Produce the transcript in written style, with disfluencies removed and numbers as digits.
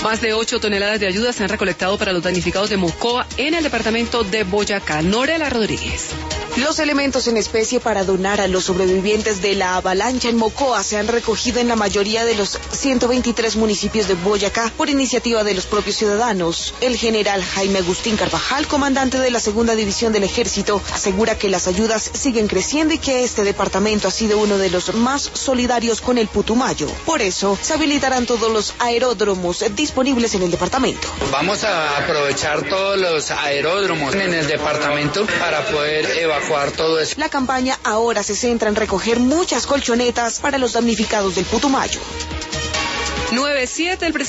Más de 8 toneladas de ayuda se han recolectado para los damnificados de Mocoa en el departamento de Boyacá. Norela Rodríguez. Los elementos en especie para donar a los sobrevivientes de la avalancha en Mocoa se han recogido en la mayoría de los 123 municipios de Boyacá por iniciativa de los propios ciudadanos. El general Jaime Agustín Carvajal, comandante de la Segunda División del Ejército, asegura que las ayudas siguen creciendo y que este departamento ha sido uno de los más solidarios con el Putumayo. Por eso, se habilitarán todos los aeródromos disponibles en el departamento. Vamos a aprovechar todos los aeródromos en el departamento para poder evacuar todo eso. La campaña ahora se centra en recoger muchas colchonetas para los damnificados del Putumayo. 9-7, el presidente